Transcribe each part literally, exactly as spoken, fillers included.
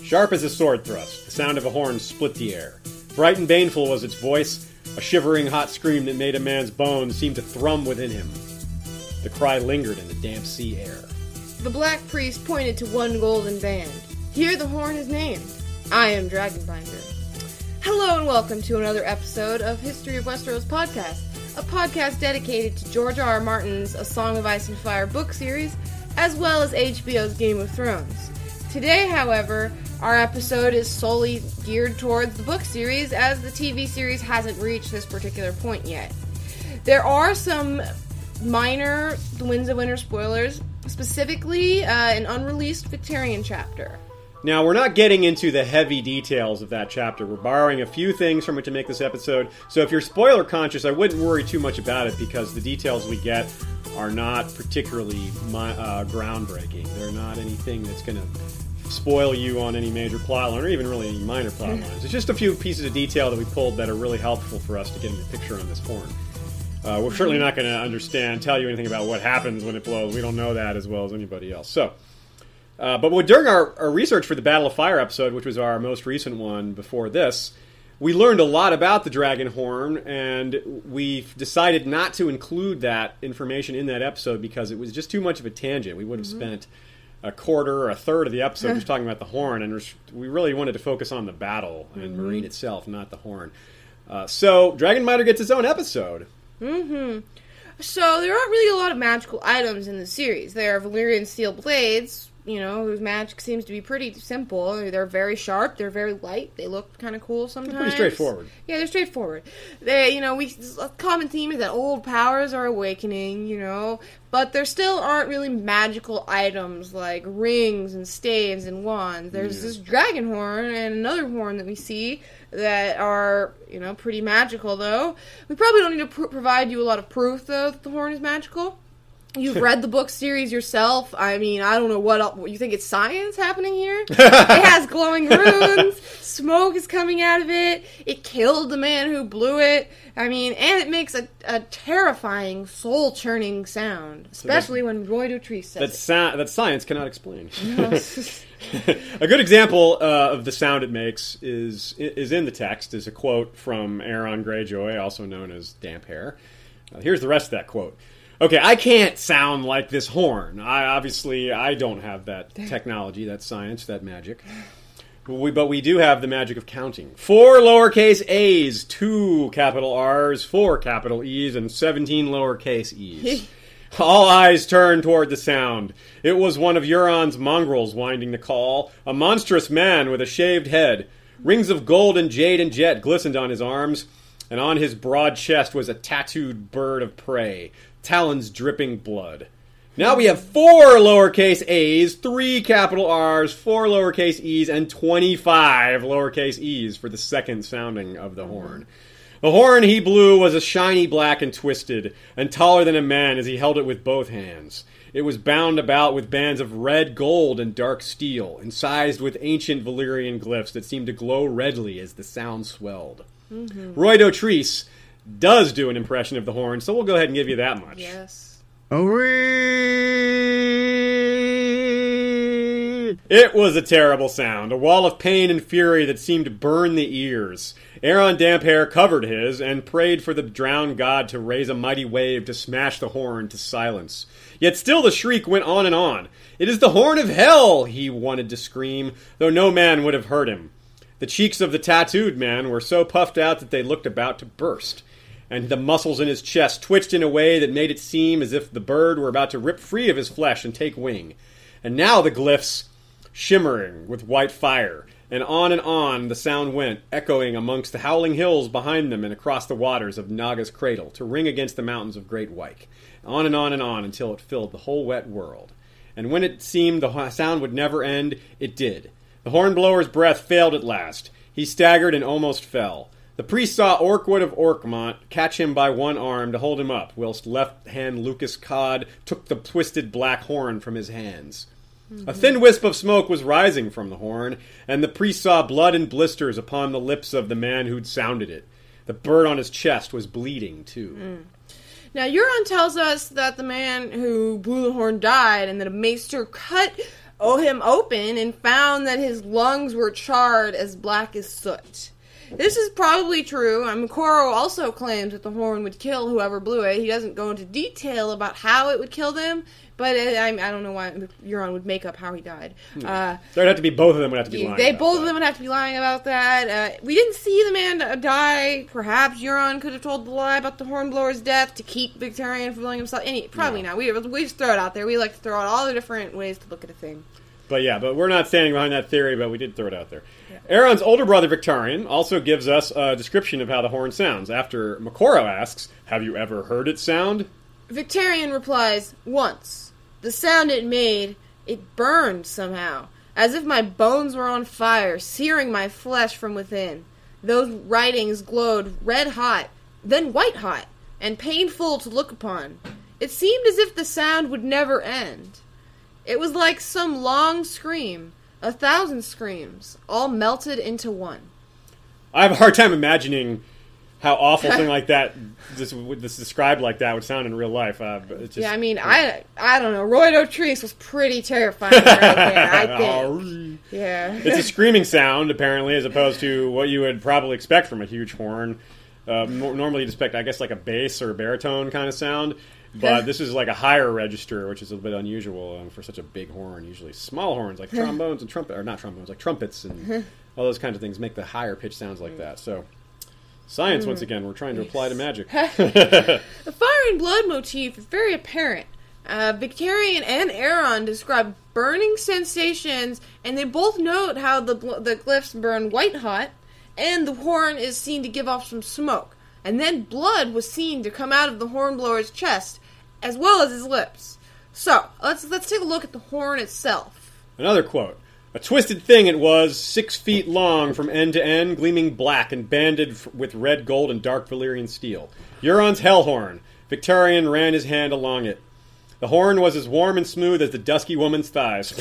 Sharp as a sword thrust, the sound of a horn split the air. Bright and baneful was its voice, a shivering hot scream that made a man's bones seem to thrum within him. The cry lingered in the damp sea air. The Black Priest pointed to one golden band. Here the horn is named. I am Dragonbinder. Hello and welcome to another episode of History of Westeros podcast, a podcast dedicated to George R. R. Martin's A Song of Ice and Fire book series, as well as H B O's Game of Thrones. Today, however, our episode is solely geared towards the book series, as the T V series hasn't reached this particular point yet. There are some minor The Winds of Winter spoilers, specifically uh, an unreleased Victorian chapter. Now, we're not getting into the heavy details of that chapter. We're borrowing a few things from it to make this episode. So if you're spoiler conscious, I wouldn't worry too much about it because the details we get are not particularly uh, groundbreaking. They're not anything that's going to spoil you on any major plot line or even really any minor plot lines. It's just a few pieces of detail that we pulled that are really helpful for us to get the picture on this horn. Uh, we're certainly not going to understand, tell you anything about what happens when it blows. We don't know that as well as anybody else. So... Uh, but during our, our research for the Battle of Fire episode, which was our most recent one before this, we learned a lot about the dragon horn, and we decided not to include that information in that episode because it was just too much of a tangent. We would have mm-hmm. spent a quarter or a third of the episode just talking about the horn, and we really wanted to focus on the battle and mm-hmm. Meereen itself, not the horn. Uh, so Dragonbinder gets its own episode. Mm-hmm. So there aren't really a lot of magical items in the series. There are Valyrian steel blades, you know, whose magic seems to be pretty simple. They're very sharp. They're very light. They look kind of cool sometimes. They're pretty straightforward. Yeah, they're straightforward. They, you know, we a common theme is that old powers are awakening, you know, but there still aren't really magical items like rings and staves and wands. There's yeah. this dragon horn and another horn that we see that are, you know, pretty magical, though. We probably don't need to pr- provide you a lot of proof, though, that the horn is magical. You've read the book series yourself. I mean, I don't know what else. You think it's science happening here? It has glowing runes. Smoke is coming out of it. It killed the man who blew it. I mean, and it makes a, a terrifying, soul-churning sound, especially so that, when Roy Dotrice says that it. Sa- that science cannot explain. A good example uh, of the sound it makes is is in the text, is a quote from Aeron Greyjoy, also known as Damp Hair. Uh, here's the rest of that quote. Okay, I can't sound like this horn. I obviously, I don't have that technology, that science, that magic. But we, but we do have the magic of counting. Four lowercase a's, two capital R's, four capital E's, and seventeen lowercase e's. All eyes turned toward the sound. It was one of Euron's mongrels winding the call, a monstrous man with a shaved head. Rings of gold and jade and jet glistened on his arms, and on his broad chest was a tattooed bird of prey, talons dripping blood. Now we have four lowercase a's, three capital R's, four lowercase e's, and twenty-five lowercase e's for the second sounding of the horn. The horn he blew was a shiny black and twisted, and taller than a man as he held it with both hands. It was bound about with bands of red gold and dark steel, incised with ancient Valyrian glyphs that seemed to glow redly as the sound swelled. Mm-hmm. Roy Dotrice does do an impression of the horn, so we'll go ahead and give you that much. Yes. It was a terrible sound, a wall of pain and fury that seemed to burn the ears. Aeron Damphair covered his and prayed for the drowned god to raise a mighty wave to smash the horn to silence. Yet still the shriek went on and on. "It is the horn of hell!" he wanted to scream, though no man would have heard him. The cheeks of the tattooed man were so puffed out that they looked about to burst, and the muscles in his chest twitched in a way that made it seem as if the bird were about to rip free of his flesh and take wing. And now the glyphs, shimmering with white fire, and on and on the sound went, echoing amongst the howling hills behind them and across the waters of Naga's cradle, to ring against the mountains of Great Wyke. On and on and on until it filled the whole wet world. And when it seemed the sound would never end, it did. The hornblower's breath failed at last. He staggered and almost fell. The priest saw Orkwood of Orkmont catch him by one arm to hold him up, whilst left-hand Lucas Codd took the twisted black horn from his hands. Mm-hmm. A thin wisp of smoke was rising from the horn, and the priest saw blood and blisters upon the lips of the man who'd sounded it. The bird on his chest was bleeding, too. Mm. Now, Euron tells us that the man who blew the horn died, and that a maester cut o- him open and found that his lungs were charred as black as soot. This is probably true. I mean, Koro also claims that the horn would kill whoever blew it. He doesn't go into detail about how it would kill them, but it, I, I don't know why Euron would make up how he died. Hmm. Uh, There'd have to be both of them would have to be lying. They about both that. of them would have to be lying about that. Uh, we didn't see the man die. Perhaps Euron could have told the lie about the Hornblower's death to keep Victarion from blowing himself. Any, probably No. not. We we just throw it out there. We like to throw out all the different ways to look at a thing. But yeah, but we're not standing behind that theory, but we did throw it out there. Yeah. Aeron's older brother, Victarion, also gives us a description of how the horn sounds. After Moqorro asks, have you ever heard it sound? Victarion replies, once. The sound it made, it burned somehow, as if my bones were on fire, searing my flesh from within. Those writings glowed red hot, then white hot, and painful to look upon. It seemed as if the sound would never end. It was like some long scream, a thousand screams, all melted into one. I have a hard time imagining how awful something like that, this, this described like that, would sound in real life. Uh, but it's just, yeah, I mean, I, I don't know. Roy Dotrice was pretty terrifying right there, I think. Yeah. It's a screaming sound, apparently, as opposed to what you would probably expect from a huge horn. Uh, no- normally you'd expect, I guess, like a bass or baritone kind of sound. But this is like a higher register, which is a bit unusual um, for such a big horn. Usually small horns, like trombones and trumpet, or not trombones, like trumpets and all those kinds of things make the higher pitch sounds like that. So, science, once again, we're trying to apply to magic. The fire and blood motif is very apparent. Uh, Victarion and Aeron describe burning sensations, and they both note how the bl- the glyphs burn white hot, and the horn is seen to give off some smoke. And then blood was seen to come out of the hornblower's chest, as well as his lips. So, let's let's take a look at the horn itself. Another quote. A twisted thing it was, six feet long from end to end, gleaming black and banded f- with red gold and dark Valyrian steel. Euron's hell horn. Victarion ran his hand along it. The horn was as warm and smooth as the dusky woman's thighs.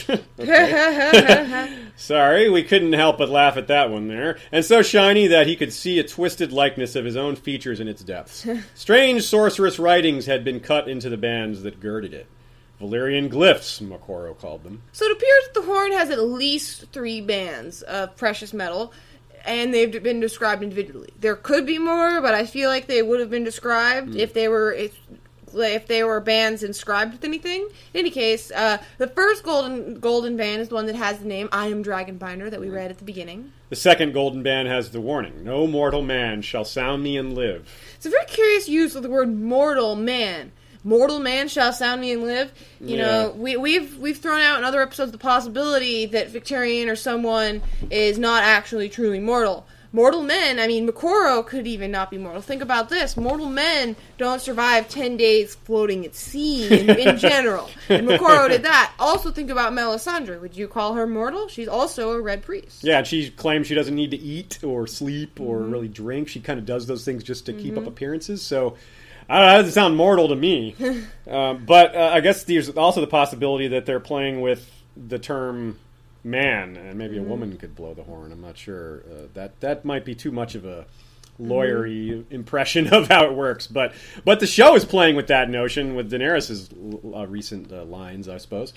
Sorry, we couldn't help but laugh at that one there. And so shiny that he could see a twisted likeness of his own features in its depths. Strange sorcerous writings had been cut into the bands that girded it. Valyrian glyphs, Moqorro called them. So it appears that the horn has at least three bands of precious metal, and they've been described individually. There could be more, but I feel like they would have been described mm. if they were if, if they were bands inscribed with anything. In any case, uh, the first golden golden band is the one that has the name I Am Dragonbinder that we read at the beginning. The second golden band has the warning, no mortal man shall sound me and live. It's a very curious use of the word mortal man. Mortal man shall sound me and live. You yeah. know, we, we've we've thrown out in other episodes the possibility that Victarion or someone is not actually truly mortal. Mortal men, I mean, Moqorro could even not be mortal. Think about this. Mortal men don't survive ten days floating at sea in, in general. And Moqorro did that. Also think about Melisandre. Would you call her mortal? She's also a red priest. Yeah, and she claims she doesn't need to eat or sleep or mm-hmm. really drink. She kind of does those things just to mm-hmm. keep up appearances. So, I don't know, that doesn't sound mortal to me. um, but uh, I guess there's also the possibility that they're playing with the term man, and maybe mm-hmm. a woman could blow the horn. I'm not sure. Uh, that that might be too much of a lawyery mm-hmm. impression of how it works. But but the show is playing with that notion with Daenerys' uh, recent uh, lines, I suppose.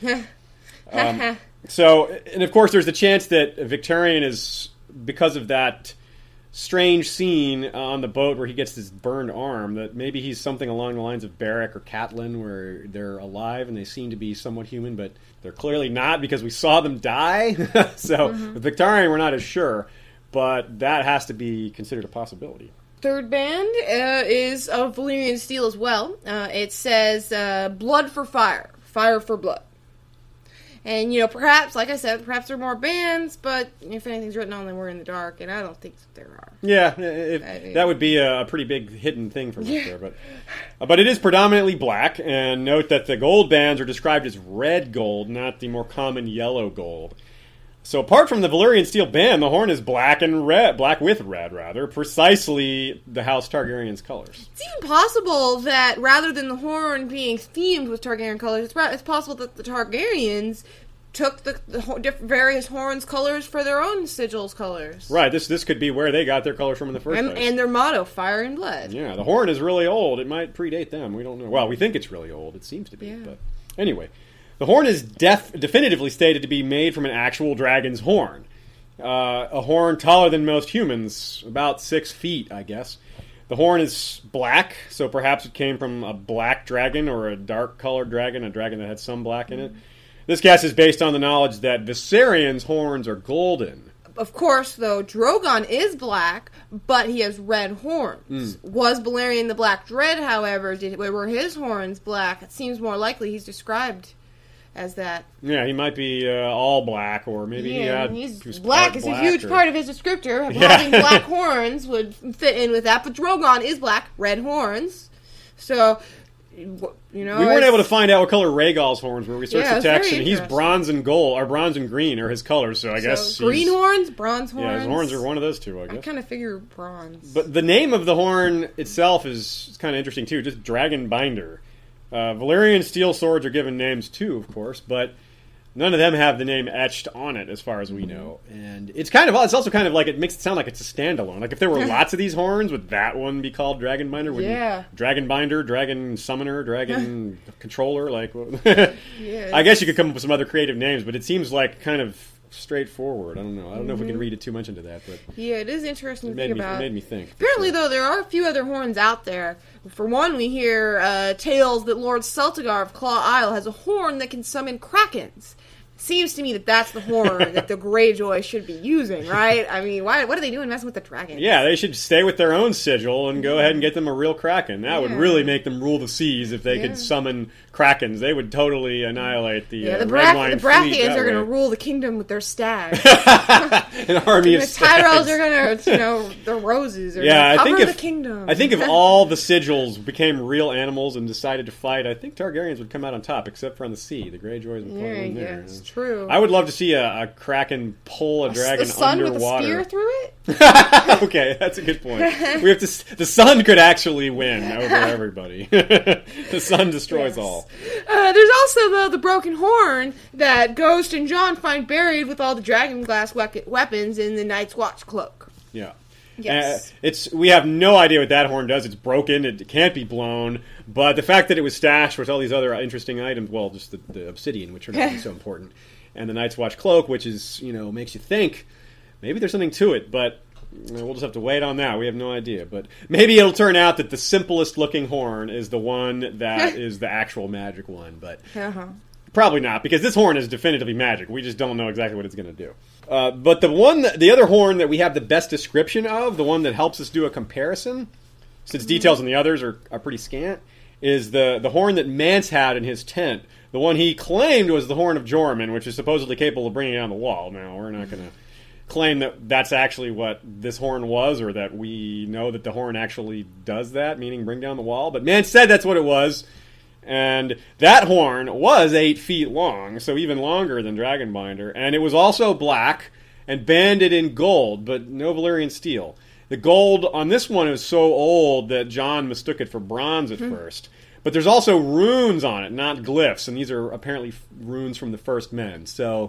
um, so, and of course, there's the chance that Victarion is, because of that strange scene on the boat where he gets this burned arm, that maybe he's something along the lines of Beric or Catelyn, where they're alive and they seem to be somewhat human, but they're clearly not because we saw them die. so mm-hmm. with Victarion, we're not as sure, but that has to be considered a possibility. Third band uh, is of Valyrian steel as well. Uh, it says uh, blood for fire, fire for blood. And, you know, perhaps, like I said, perhaps there are more bands, but if anything's written on them, we're in the dark, and I don't think there are. Yeah, if, I mean, that would be a pretty big hidden thing from yeah. us there. But, uh, but it is predominantly black, and note that the gold bands are described as red gold, not the more common yellow gold. So apart from the Valyrian steel band, the horn is black and red, black with red, rather, precisely the House Targaryen's colors. It's even possible that rather than the horn being themed with Targaryen colors, it's, it's possible that the Targaryens took the, the different various horns colors for their own sigils colors. Right, this this could be where they got their colors from in the first and, place. And their motto, fire and blood. Yeah, the horn is really old. It might predate them. We don't know. Well, we think it's really old. It seems to be. Yeah. But anyway. The horn is def- definitively stated to be made from an actual dragon's horn. Uh, a horn taller than most humans, about six feet, I guess. The horn is black, so perhaps it came from a black dragon or a dark-colored dragon, a dragon that had some black in it. This guess is based on the knowledge that Viserion's horns are golden. Of course, though, Drogon is black, but he has red horns. Mm. Was Balerion the Black Dread, however, did were his horns black? It seems more likely he's described as that. Yeah, he might be uh, all black, or maybe yeah, he had... He's he black is black a huge or... part of his descriptor. Yeah. Having black horns would fit in with that, but Drogon is black, red horns. So, you know... We weren't able to find out what color Rhaegal's horns were. We searched yeah, the text, and he's bronze and gold, or bronze and green are his colors, so I so guess green horns, bronze horns... Yeah, his horns are one of those two, I guess. I kind of figure bronze. But the name of the horn itself is kind of interesting, too. Just Dragon Binder. Uh, Valyrian steel swords are given names, too, of course, but... None of them have the name etched on it, as far as we know. And it's kind of, it's also kind of like, it makes it sound like it's a standalone. Like, if there were lots of these horns, would that one be called Dragon Binder? Would yeah. Dragon Binder, Dragon Summoner, Dragon Controller? Like, yeah, I guess you could come up with some other creative names, but it seems like kind of straightforward. I don't know. I don't mm-hmm. know if we can read it too much into that, but... Yeah, it is interesting to think me, about. It made me think. Apparently, though, there are a few other horns out there. For one, we hear uh, tales that Lord Celtigar of Claw Isle has a horn that can summon krakens. Seems to me that that's the horn that the Greyjoy should be using, right? I mean, why? What are they doing messing with the dragons? Yeah, they should stay with their own sigil and go ahead and get them a real kraken. That yeah. would really make them rule the seas if they yeah. could summon krakens. They would totally annihilate the yeah. uh, The, Red Brath- Line the Baratheons are going to rule the kingdom with their stags. An army of the stags. Tyrells are going to, you know, the roses are yeah, going to cover I think if, the kingdom. I think if all the sigils became real animals and decided to fight, I think Targaryens would come out on top, except for on the sea. The Greyjoys would yeah, in yeah, there. it's true. I would love to see a, a kraken pull a dragon the sun underwater. with a spear through it? Okay, that's a good point. We have to. The sun could actually win over everybody. The sun destroys yes. all. Uh, there's also though the broken horn that Ghost and Jon find buried with all the dragon glass we- weapons in the Night's Watch cloak. Yeah. Yes. Uh, it's we have no idea what that horn does. It's broken. It can't be blown. But the fact that it was stashed with all these other interesting items, well, just the, the obsidian, which turned out to be so important, and the Night's Watch cloak, which is, you know, makes you think maybe there's something to it, but we'll just have to wait on that. We have no idea. But maybe it'll turn out that the simplest looking horn is the one that is the actual magic one. But uh-huh. probably not, because this horn is definitively magic. We just don't know exactly what it's going to do. Uh, but the one, that, the other horn that we have the best description of, the one that helps us do a comparison, since mm-hmm. details on the others are, are pretty scant, is the, the horn that Mance had in his tent. The one he claimed was the horn of Jormungand, which is supposedly capable of bringing down the wall. Now, we're not going to claim that that's actually what this horn was, or that we know that the horn actually does that, meaning bring down the wall. But Mance said that's what it was. And that horn was eight feet long, so even longer than Dragonbinder. And it was also black and banded in gold, but no Valyrian steel. The gold on this one is so old that Jon mistook it for bronze at mm-hmm. first. But there's also runes on it, not glyphs, and these are apparently runes from the First Men. So,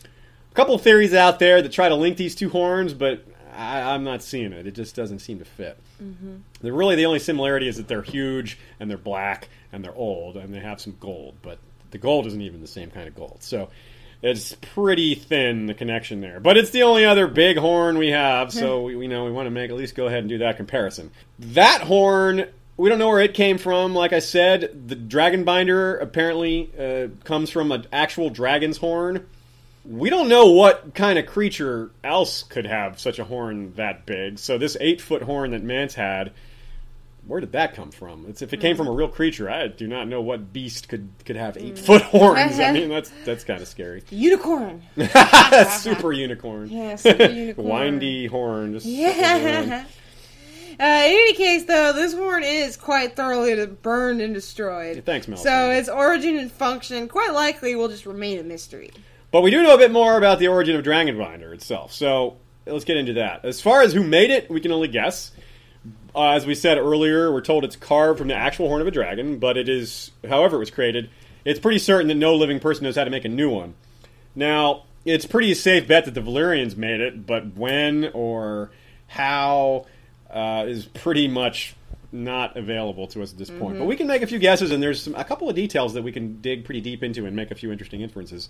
a couple of theories out there that try to link these two horns, but I, I'm not seeing it. It just doesn't seem to fit. Mm-hmm. The, really, the only similarity is that they're huge, and they're black, and they're old, and they have some gold. But the gold isn't even the same kind of gold. So, it's pretty thin, the connection there. But it's the only other big horn we have, so we, we know we want to make at least go ahead and do that comparison. That horn, we don't know where it came from. Like I said, the Dragonbinder apparently uh, comes from an actual dragon's horn. We don't know what kind of creature else could have such a horn that big. So this eight-foot horn that Mance had, where did that come from? It's, if it came from a real creature, I do not know what beast could, could have eight-foot horns. I mean, that's that's kind of scary. Unicorn. Super unicorn. Yeah, super unicorn. Windy horn. Just yeah. Uh, in any case, though, this horn is quite thoroughly burned and destroyed. Yeah, thanks, Mel. So its origin and function, quite likely, will just remain a mystery. But we do know a bit more about the origin of Dragonbinder itself, so let's get into that. As far as who made it, we can only guess. Uh, as we said earlier, we're told it's carved from the actual horn of a dragon, but it is, however it was created, it's pretty certain that no living person knows how to make a new one. Now, it's pretty safe bet that the Valyrians made it, but when or how uh, is pretty much not available to us at this Mm-hmm. point. But we can make a few guesses, and there's some, a couple of details that we can dig pretty deep into and make a few interesting inferences.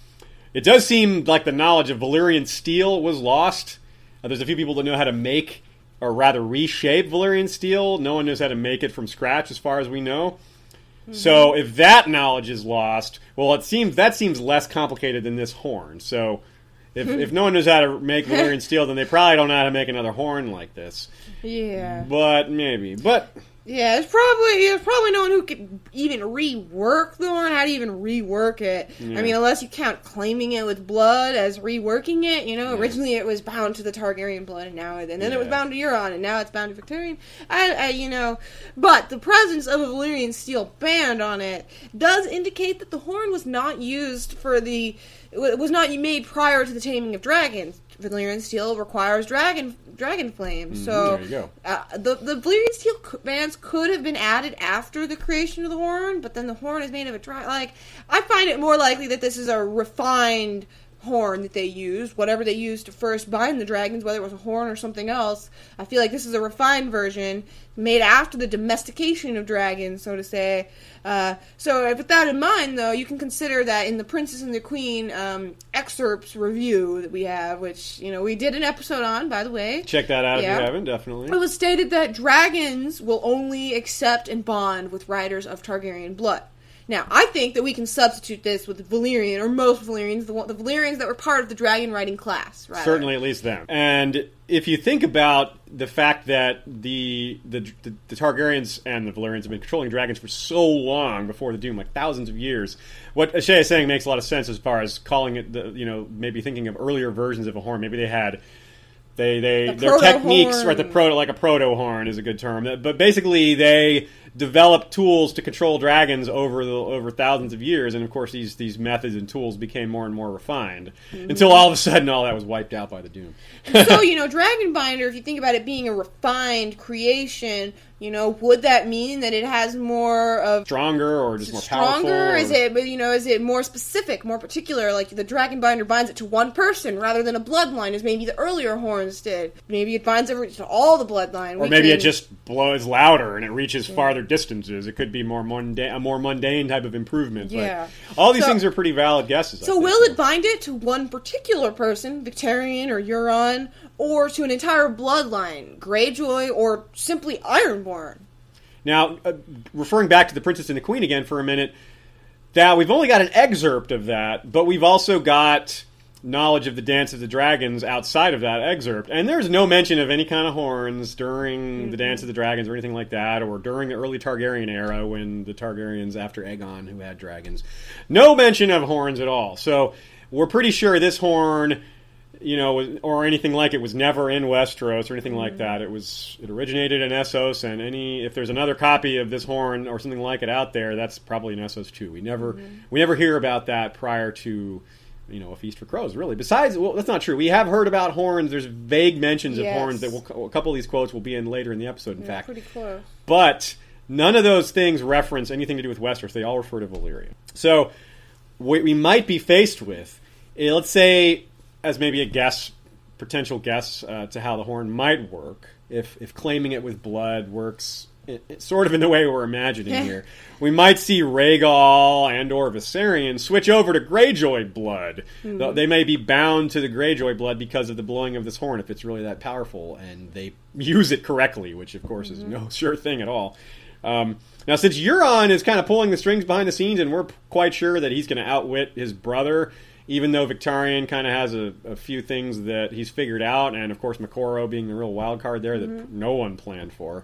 It does seem like the knowledge of Valyrian steel was lost. Uh, there's a few people that know how to make, or rather reshape Valyrian steel. No one knows how to make it from scratch, as far as we know. Mm-hmm. So if that knowledge is lost, well, it seems that seems less complicated than this horn. So if if no one knows how to make Valyrian steel, then they probably don't know how to make another horn like this. Yeah. But maybe. But yeah, there's probably there's probably no one who could even rework the horn. How do you even rework it? Yeah. I mean, unless you count claiming it with blood as reworking it. You know, Yeah. originally it was bound to the Targaryen blood, and now and then Yeah. it was bound to Euron, and now it's bound to Victorian. I, I, you know, but the presence of a Valyrian steel band on it does indicate that the horn was not used for the. It was not made prior to the taming of dragons. Valyrian steel requires dragon dragon flame, Mm, so there you go. uh, the the Valyrian steel c- bands could have been added after the creation of the horn, but then the horn is made of a dry. Like, I find it more likely that this is a refined horn that they used, whatever they used to first bind the dragons, whether it was a horn or something else. I feel like this is a refined version made after the domestication of dragons, so to say. Uh, so with that in mind, though, you can consider that in the Princess and the Queen um, excerpts review that we have, which, you know, we did an episode on, by the way. check that out Yeah. if you haven't, definitely. It was stated that dragons will only accept and bond with riders of Targaryen blood. Now, I think that we can substitute this with Valyrian, or most Valyrians, the, one- the Valyrians that were part of the dragon riding class, rather. Certainly, at least them. And if you think about the fact that the, the the the Targaryens and the Valyrians have been controlling dragons for so long before the Doom, like thousands of years, what Ashay is saying makes a lot of sense as far as calling it, the you know, maybe thinking of earlier versions of a horn. Maybe they had they they The their techniques, proto-horn. right? The proto like a proto horn is a good term, but basically they developed tools to control dragons over the over thousands of years, and of course these these methods and tools became more and more refined Mm-hmm. until all of a sudden all that was wiped out by the Doom. So, you know, Dragonbinder, if you think about it being a refined creation, you know, would that mean that it has more of Stronger or just more powerful? stronger? Or... Is it, but you know, is it more specific, more particular? Like the Dragonbinder binds it to one person rather than a bloodline, as maybe the earlier horns did. Maybe it binds over to all the bloodline. Or We maybe can- it just blows louder and it reaches farther distances. It could be more mundane, a more mundane type of improvement. But Yeah. all these So- things are pretty valid guesses. I So think. will it bind it to one particular person, Victarion or Euron, or to an entire bloodline, Greyjoy or simply Ironborn? Now, uh, referring back to the Princess and the Queen again for a minute, that we've only got an excerpt of that, but we've also got knowledge of the Dance of the Dragons outside of that excerpt. And there's no mention of any kind of horns during Mm-hmm. the Dance of the Dragons or anything like that, or during the early Targaryen era when the Targaryens, after Aegon, who had dragons. No mention of horns at all. So we're pretty sure this horn, you know, was- or anything like it was never in Westeros or anything Mm-hmm. like that. It was it originated in Essos, and any if there's another copy of this horn or something like it out there, that's probably in Essos too. We never Mm-hmm. we never hear about that prior to, you know, A Feast for Crows, really. Besides, well, that's not true. We have heard about horns. There's vague mentions Yes. of horns that will, a couple of these quotes will be in later in the episode, in Yeah, fact. pretty close. But none of those things reference anything to do with Westeros. They all refer to Valyria. So what we might be faced with, eh, let's say, as maybe a guess, potential guess uh, to how the horn might work, if if claiming it with blood works i- i- sort of in the way we're imagining here, we might see Rhaegal and or Viserion switch over to Greyjoy blood. Though They may be bound to the Greyjoy blood because of the blowing of this horn, if it's really that powerful, and they use it correctly, which of course is no sure thing at all. Um, now, since Euron is kind of pulling the strings behind the scenes, and we're p- quite sure that he's going to outwit his brother, even though Victarion kind of has a, a few things that he's figured out, and of course Makoro being the real wild card there that Mm-hmm. no one planned for,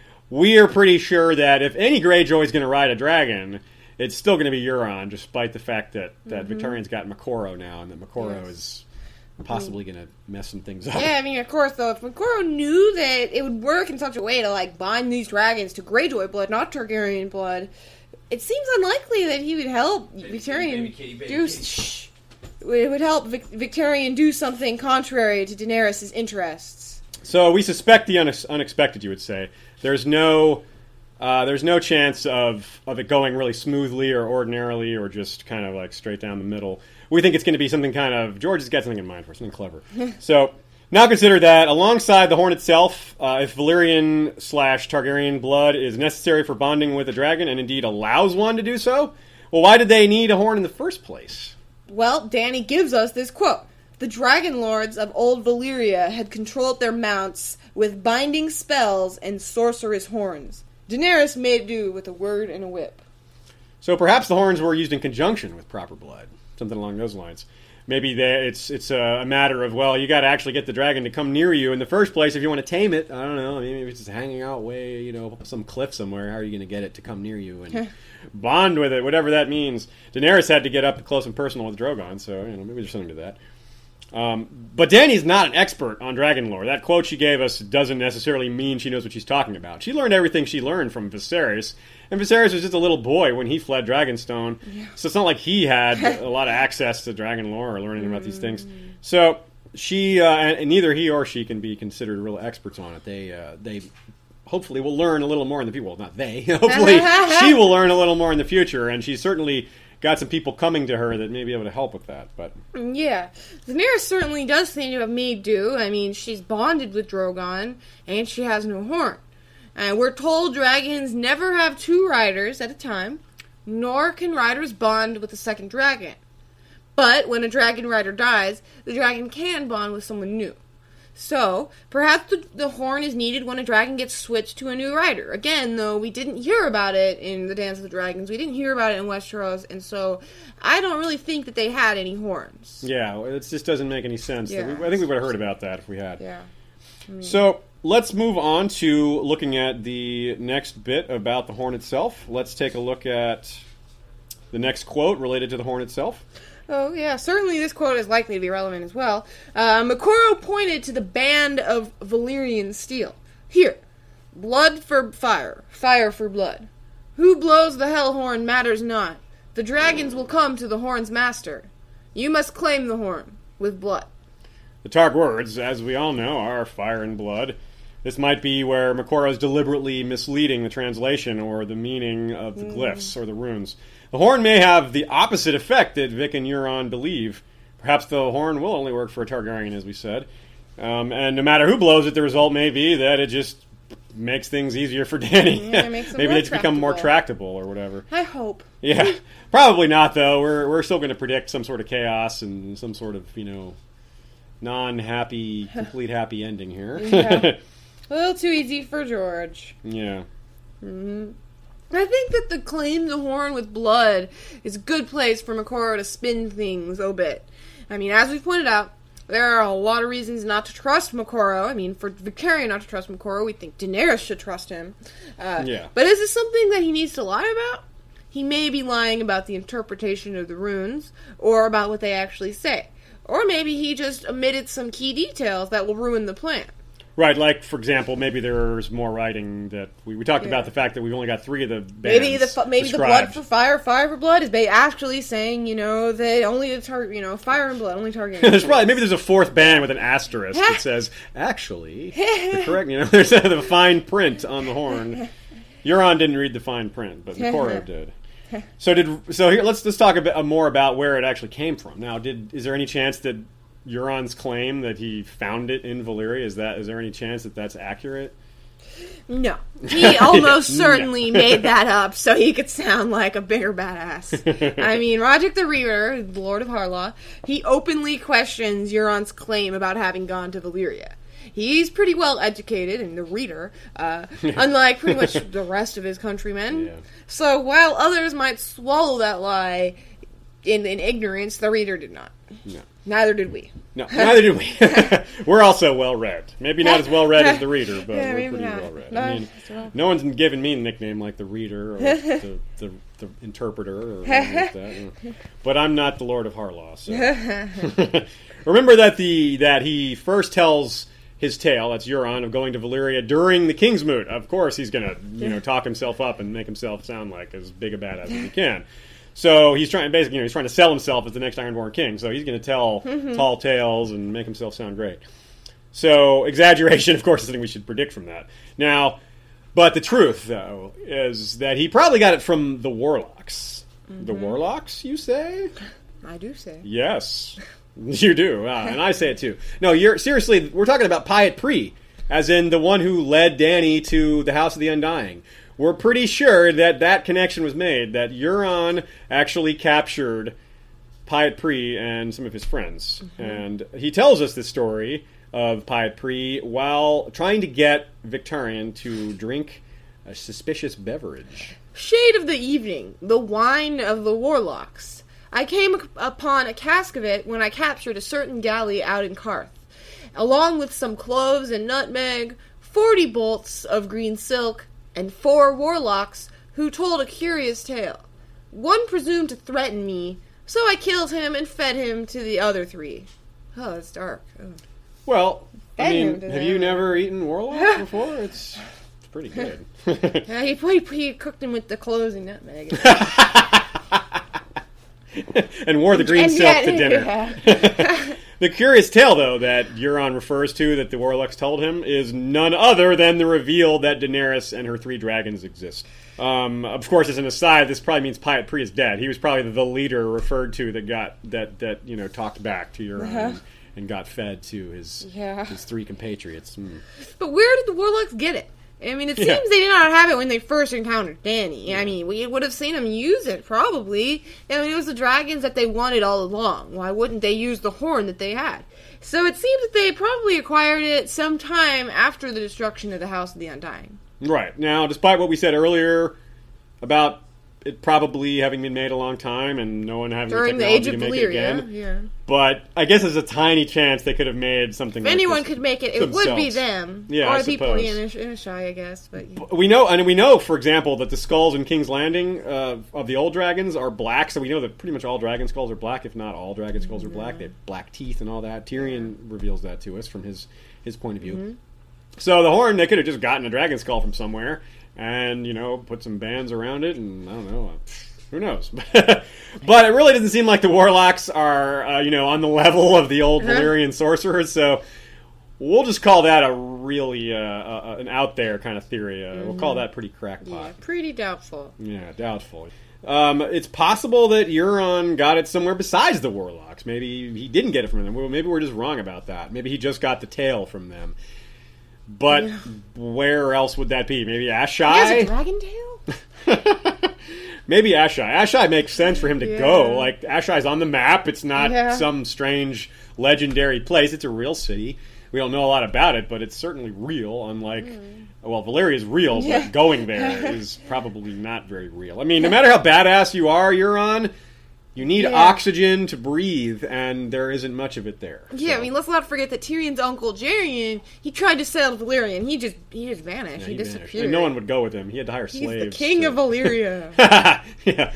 we are pretty sure that if any Greyjoy is going to ride a dragon, it's still going to be Euron, despite the fact that, that Mm-hmm. Victarion's got Makoro now, and that Makoro Yes. is possibly going to mess some things up. Yeah, I mean, of course, though, if Makoro knew that it would work in such a way to, like, bind these dragons to Greyjoy blood, not Targaryen blood, it seems unlikely that he would help Baby Victarion kitty, baby kitty, baby do... kitty. Shh. It would help Vic- Victarion do something contrary to Daenerys' interests. So we suspect the unex- unexpected, you would say. There's no, uh, there's no chance of, of it going really smoothly or ordinarily or just kind of like straight down the middle. We think it's going to be something kind of, George has got something in mind for us, something clever. So Now consider that alongside the horn itself, uh, if Valyrian slash Targaryen blood is necessary for bonding with a dragon, and indeed allows one to do so, well, why did they need a horn in the first place? Well, Dany gives us this quote. The dragon lords of old Valyria had controlled their mounts with binding spells and sorcerous horns. Daenerys made do with a word and a whip. So perhaps the horns were used in conjunction with proper blood, something along those lines. Maybe they, it's it's a matter of, well, you got to actually get the dragon to come near you in the first place if you want to tame it. I don't know, maybe it's just hanging out way, you know, some cliff somewhere. How are you going to get it to come near you and bond with it, whatever that means? Daenerys had to get up close and personal with Drogon, so you know maybe there's something to that. Um, but Dany's not an expert on dragon lore. That quote she gave us doesn't necessarily mean she knows what she's talking about. She learned everything she learned from Viserys, and Viserys was just a little boy when he fled Dragonstone, yeah. So it's not like he had a lot of access to dragon lore or learning about these things. So she, uh, and, and neither he or she can be considered real experts on it. They, uh, they hopefully will learn a little more in the future. Well, not they. Hopefully she will learn a little more in the future, and she's certainly got some people coming to her that may be able to help with that. But yeah, Daenerys certainly does seem to have made do. I mean, she's bonded with Drogon, and she has no horn. And we're told dragons never have two riders at a time, nor can riders bond with a second dragon. But when a dragon rider dies, the dragon can bond with someone new. So, perhaps the, the horn is needed when a dragon gets switched to a new rider. Again, though, we didn't hear about it in the Dance of the Dragons. We didn't hear about it in Westeros, and so I don't really think that they had any horns. Yeah, it just doesn't make any sense. Yeah. We, I think we would have heard about that if we had. Yeah. I mean, so, let's move on to looking at the next bit about the horn itself. Let's take a look at the next quote related to the horn itself. Oh, yeah, certainly this quote is likely to be relevant as well. Uh, Moqorro pointed to the band of Valyrian steel. Here, blood for fire, fire for blood. Who blows the hell horn matters not. The dragons will come to the horn's master. You must claim the horn with blood. The Targ words, as we all know, are fire and blood. This might be where Moqorro is deliberately misleading the translation or the meaning of the glyphs mm. or the runes. The horn may have the opposite effect that Vic and Euron believe. Perhaps the horn will only work for a Targaryen, as we said. Um, and no matter who blows it, the result may be that it just makes things easier for Dany. Yeah, it makes them Maybe more they just become more tractable. tractable or whatever. I hope. Yeah, probably not, though. We're we're still going to predict some sort of chaos and some sort of, you know, non-happy, complete happy ending here. Yeah. A little too easy for George. Yeah. Mm-hmm. I think that the claim the horn with blood is a good place for Moqorro to spin things a bit. I mean, as we've pointed out, there are a lot of reasons not to trust Moqorro. I mean, for Victarion not to trust Moqorro, we think Daenerys should trust him. Uh, yeah. But is this something that he needs to lie about? He may be lying about the interpretation of the runes, or about what they actually say. Or maybe he just omitted some key details that will ruin the plan. Right, like, for example, maybe there's more writing that... We, we talked yeah. about the fact that we've only got three of the bands Maybe the maybe described. the blood for fire, fire for blood is ba- actually saying, you know, that only the tar- you know, fire and blood, only Targaryen. There's probably, maybe there's a fourth band with an asterisk that says, actually, the correct, you know, there's a, the fine print on the horn. Euron didn't read the fine print, but Moqorro did. So did so here let's let's talk a bit more about where it actually came from. Now, did is there any chance that Euron's claim that he found it in Valyria, is that is there any chance that that's accurate? No. He almost Yeah, certainly no. made that up so he could sound like a bigger badass. I mean, Roderick the Reader, the Lord of Harlaw, he openly questions Euron's claim about having gone to Valyria. He's pretty well educated in the Reader, uh, unlike pretty much the rest of his countrymen. Yeah. So while others might swallow that lie in, in ignorance, the Reader did not. No. Neither did we. No, neither did we. We're also well-read. Maybe not as well-read as the Reader, but Yeah, we're maybe pretty not. well-read. No, I mean, well. no one's given me a nickname like the Reader or the, the, the Interpreter or anything like that. You know. But I'm not the Lord of Harlaw. So. Remember that the that he first tells his tale, that's Euron, of going to Valyria during the Kingsmoot. Of course, he's going to you know talk himself up and make himself sound like as big a badass as he can. So he's trying, basically, you know, he's trying to sell himself as the next Ironborn king. So he's going to tell Mm-hmm. tall tales and make himself sound great. So exaggeration, of course, is something we should predict from that. Now, but the truth, though, is that he probably got it from the Warlocks. Mm-hmm. The Warlocks, you say? I do say. Yes. You do, uh, and I say it too. No, you're seriously. We're talking about Pyat Pree, as in the one who led Dany to the House of the Undying. We're pretty sure that that connection was made. That Euron actually captured Pyat Pree and some of his friends, mm-hmm. and he tells us this story of Pyat Pree while trying to get Victarion to drink a suspicious beverage. Shade of the evening, the wine of the warlocks. I came upon a cask of it when I captured a certain galley out in Karth, along with some cloves and nutmeg, forty bolts of green silk, and four warlocks who told a curious tale. One presumed to threaten me, so I killed him and fed him to the other three. Oh, it's dark. Oh. Well, I Fed mean, him to have them. you never eaten warlock before? It's, it's pretty good. Yeah, he, he, he cooked him with the cloves and nutmeg. And wore the green And silk yet- to dinner. yeah. The curious tale, though, that Euron refers to, that the warlocks told him, is none other than the reveal that Daenerys and her three dragons exist. Um, of course, as an aside, this probably means Pyat Pree is dead. He was probably the leader referred to that got that that you know talked back to Euron Uh-huh. and, and got fed to his Yeah. his three compatriots. Mm. But where did the warlocks get it? I mean, it seems Yeah. they did not have it when they first encountered Dany. I mean, we would have seen them use it, probably. I mean, it was the dragons that they wanted all along. Why wouldn't they use the horn that they had? So it seems that they probably acquired it sometime after the destruction of the House of the Undying. Right. Now, despite what we said earlier about it probably having been made a long time and no one having During the the technology Age of to make it Valyria, again, yeah. but I guess there's a tiny chance they could have made something If like anyone this could make it, it would be themselves. them. Yeah, or I the people suppose. in Ish- Inishai, I guess. But yeah. We know, and we know, for example, that the skulls in King's Landing uh, of the old dragons are black, so we know that pretty much all dragon skulls are black, if not all dragon skulls are black. They have black teeth and all that. Tyrion reveals that to us from his, his point of view. Mm-hmm. So the horn, they could have just gotten a dragon skull from somewhere and, you know, put some bands around it, and I don't know, uh, who knows? But it really doesn't seem like the warlocks are, uh, you know, on the level of the old Uh-huh. Valyrian sorcerers, so we'll just call that a really, uh, uh, an out there kind of theory. Uh, We'll call that pretty crackpot. yeah, pretty doubtful. Yeah, doubtful. Um, it's possible that Euron got it somewhere besides the warlocks. Maybe he didn't get it from them. Well, maybe we're just wrong about that. Maybe he just got the tale from them. But Yeah. where else would that be? Maybe He has a Ashai? dragon tail? Maybe Ashai. Ashai makes sense for him to Yeah. go. Like, Ashai's on the map. It's not Yeah. some strange legendary place. It's a real city. We don't know a lot about it, but it's certainly real, unlike... Well, Valyria is real, Yeah. but going there is probably not very real. I mean, no matter how badass you are, Euron, you need Yeah. oxygen to breathe, and there isn't much of it there. Yeah, So, I mean, let's not forget that Tyrion's uncle Jaerion, he tried to settle Valyria, and he just he just vanished. yeah, he, he vanished. disappeared. And no one would go with him. He had to hire He's slaves. the king to- of Valyria. yeah.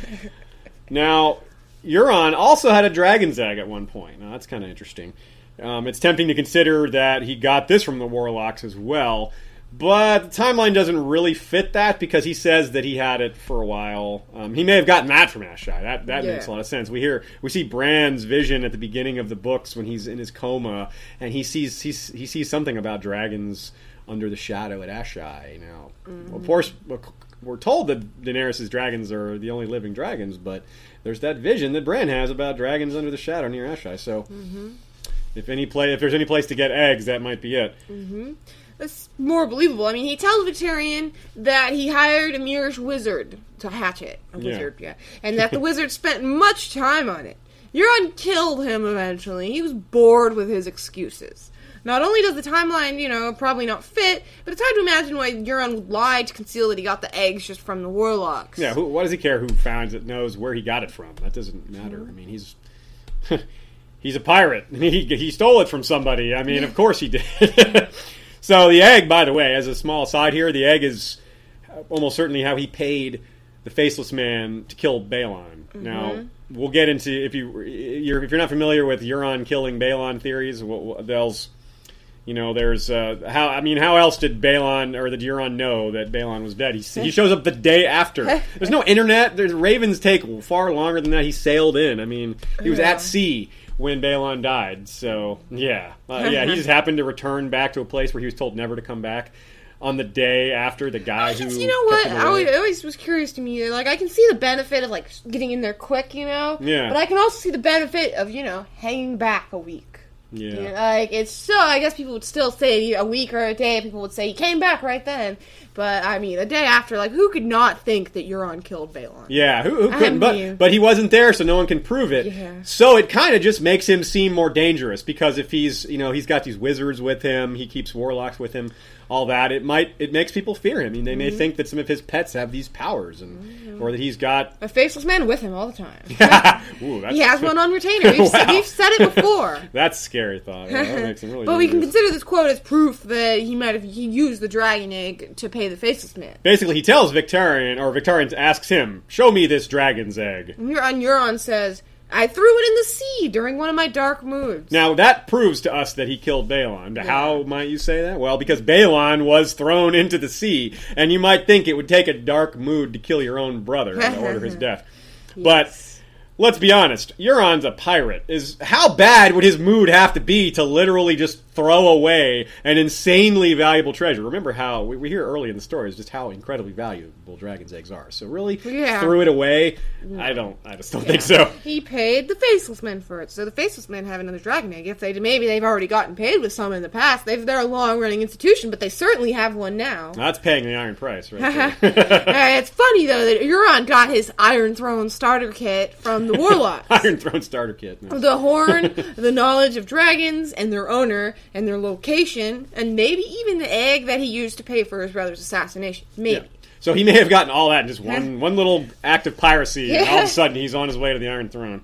Now, Euron also had a dragon's egg at one point. Now, that's kind of interesting. Um, it's tempting to consider that he got this from the warlocks as well, but the timeline doesn't really fit that because he says that he had it for a while. Um, he may have gotten that from Ashai. That that Yeah. makes a lot of sense. We hear we see Bran's vision at the beginning of the books when he's in his coma, and he sees he's, he sees something about dragons under the shadow at Ashai. Now, Mm-hmm. of course, we're told that Daenerys' dragons are the only living dragons, but there's that vision that Bran has about dragons under the shadow near Ashai. So, Mm-hmm. if any play, if there's any place to get eggs, that might be it. That's more believable. I mean, he tells Victarion that he hired a Moorish wizard to hatch it. A Yeah. wizard, yeah. And that the wizard spent much time on it. Euron killed him eventually. He was bored with his excuses. Not only does the timeline, you know, probably not fit, but it's hard to imagine why Euron would lie to conceal that he got the eggs just from the warlocks. Yeah, who, what does he care who finds it, knows where he got it from? That doesn't matter. I mean, he's he's a pirate. He he stole it from somebody. I mean, of course he did. So the egg, by the way, as a small aside here, the egg is almost certainly how he paid the Faceless Man to kill Balon. Now, we'll get into, if you you're if you're not familiar with Euron killing Balon theories, what, what there's you know, there's uh, how I mean, how else did Balon or did Euron know that Balon was dead? He he shows up the day after. There's no internet. There's ravens take far longer than that. He sailed in. I mean, he was Yeah. at sea when Balon died. So yeah, uh, yeah, he just happened to return back to a place where he was told never to come back. on the day after the guy who... You know what? I always, always was curious to me. Like, I can see the benefit of, like, getting in there quick, you know? Yeah. But I can also see the benefit of, you know, hanging back a week. Yeah. You know, like, it's so, I guess people would still say a week or a day. People would say he came back right then. But, I mean, a day after, like, who could not think that Euron killed Balon? Yeah, who, who couldn't? I mean, but, but he wasn't there, so no one can prove it. Yeah. So it kind of just makes him seem more dangerous, because if he's, you know, he's got these wizards with him, he keeps warlocks with him, all that, it might, it makes people fear him. I mean, they mm-hmm. may think that some of his pets have these powers, and mm-hmm. or that he's got... a faceless man with him all the time. Ooh, that's... He has one on retainer. We've, wow. we've said it before. That's a scary thought. Well, that makes him really but dangerous. we can consider this quote as proof that he might have he used the dragon egg to pay the faceless man. Basically, he tells Victarion, or Victarion asks him, show me this dragon's egg. And Euron says, I threw it in the sea during one of my dark moods. Now, that proves to us that he killed Balon. Yeah. How might you say that? Well, because Balon was thrown into the sea, and you might think it would take a dark mood to kill your own brother and order his death. Yes. But... let's be honest, Euron's a pirate. Is how bad would his mood have to be to literally just throw away an insanely valuable treasure? Remember how, we, we hear early in the story, is just how incredibly valuable dragon's eggs are. So really, yeah. threw it away? I don't, I just don't yeah. think so. He paid the Faceless Men for it, so the Faceless Men have another dragon egg. If they, maybe they've already gotten paid with some in the past. They've, they're a long-running institution, but they certainly have one now. That's paying the iron price, right there. It's funny, though, that Euron got his Iron Throne starter kit from the Warlocks. Iron Throne starter kit. No. The horn, the knowledge of dragons, and their owner, and their location, and maybe even the egg that he used to pay for his brother's assassination. Maybe. Yeah. So he may have gotten all that in just one one little act of piracy, yeah. and all of a sudden he's on his way to the Iron Throne.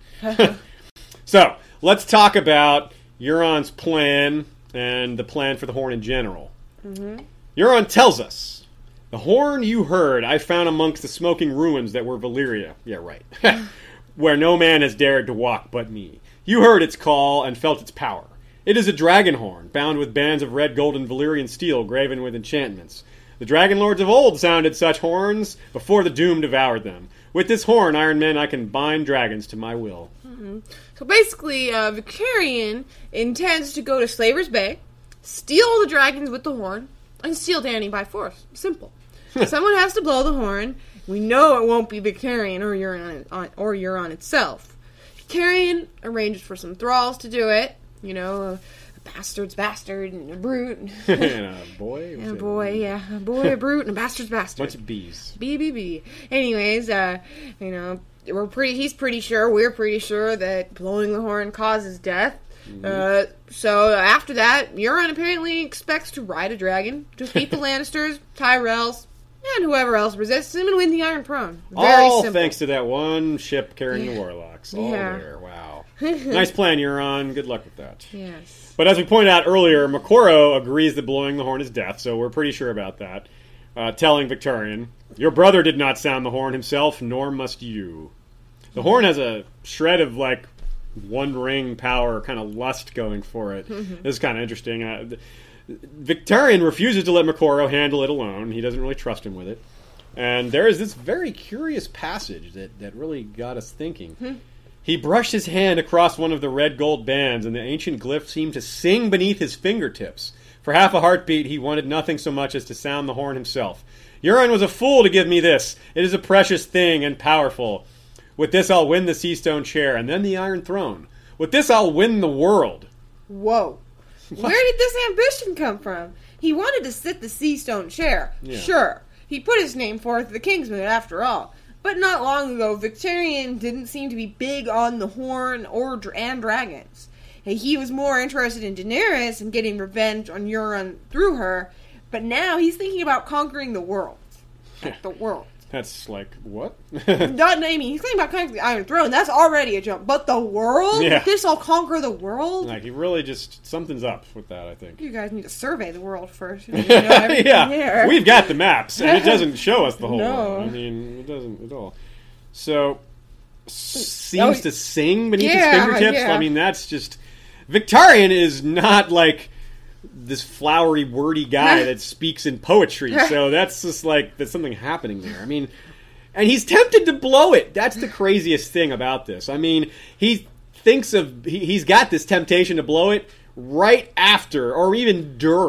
So, let's talk about Euron's plan, and the plan for the horn in general. Mm-hmm. Euron tells us, the horn you heard I found amongst the smoking ruins that were Valyria. Yeah, right. Where no man has dared to walk but me. You heard its call and felt its power. It is a dragon horn, bound with bands of red, gold, and Valyrian steel, graven with enchantments. The dragon lords of old sounded such horns before the doom devoured them. With this horn, Iron Men, I can bind dragons to my will. Mm-hmm. So basically, uh, Victarion intends to go to Slaver's Bay, steal the dragons with the horn, and steal Dany by force. Simple. Someone has to blow the horn. We know it won't be Victarion or Euron, or Euron itself. Victarion arranges for some thralls to do it. You know, a, a bastard's bastard and a brute. And a boy? And a boy, yeah. A boy, a brute, and a bastard's bastard. Bunch of bees. B, B, B. Anyways, uh, you know, we're pretty. he's pretty sure, we're pretty sure that blowing the horn causes death. Mm-hmm. Uh, so after that, Euron apparently expects to ride a dragon, defeat the Lannisters, Tyrells, and whoever else resists him, and win the Iron Throne. Very All simple. Thanks to that one ship carrying yeah. the Warlocks. All yeah. there. Wow. Nice plan, Euron. Good luck with that. Yes. But as we pointed out earlier, Moqorro agrees that blowing the horn is death, so we're pretty sure about that. Uh, telling Victarion, your brother did not sound the horn himself, nor must you. The horn has a shred of, like, one ring power, kind of lust going for it. This is kind of interesting. Uh, Victarion refuses to let Moqorro handle it alone. He doesn't really trust him with it. And there is this very curious passage that, that really got us thinking. Hmm. He brushed his hand across one of the red gold bands, and the ancient glyph seemed to sing beneath his fingertips. For half a heartbeat, he wanted nothing so much as to sound the horn himself. Euron was a fool to give me this. It is a precious thing and powerful. With this, I'll win the Seastone chair, and then the Iron Throne. With this, I'll win the world. Whoa. What? Where did this ambition come from? He wanted to sit the Seastone chair. Yeah. Sure. He put his name forth, the Kingsman, after all. But not long ago, Victarion didn't seem to be big on the horn or and dragons. He was more interested in Daenerys and getting revenge on Euron through her. But now he's thinking about conquering the world. Like the world. That's like, what? Not naming. He's thinking about conquering the Iron Throne. That's already a jump. But the world? Yeah. This will conquer the world? Like, he really just, something's up with that, I think. You guys need to survey the world first. You know yeah. Here. We've got the maps, and it doesn't show us the whole no. world. I mean, it doesn't at all. So, seems oh, to sing beneath yeah, his fingertips? Yeah. I mean, that's just... Victarion is not, like... this flowery, wordy guy that speaks in poetry. So that's just like, there's something happening there. I mean, and he's tempted to blow it. That's the craziest thing about this. I mean, he thinks of, he, he's got this temptation to blow it right after, or even during,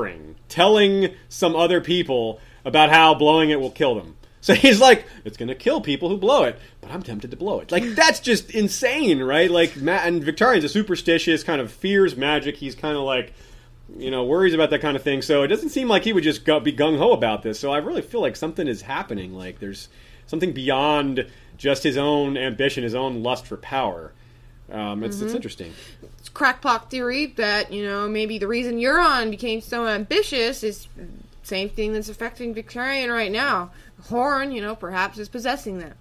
telling some other people about how blowing it will kill them. So he's like, it's going to kill people who blow it, but I'm tempted to blow it. Like, that's just insane, right? Like, Ma- and Victarion's a superstitious, kind of fears magic. He's kind of like, you know, worries about that kind of thing. So it doesn't seem like he would just go, be gung-ho about this. So I really feel like something is happening. Like, there's something beyond just his own ambition, his own lust for power. Um, it's, mm-hmm. it's interesting. It's crackpot theory that, you know, maybe the reason Euron became so ambitious is the same thing that's affecting Victarion right now. Horn, you know, perhaps is possessing that.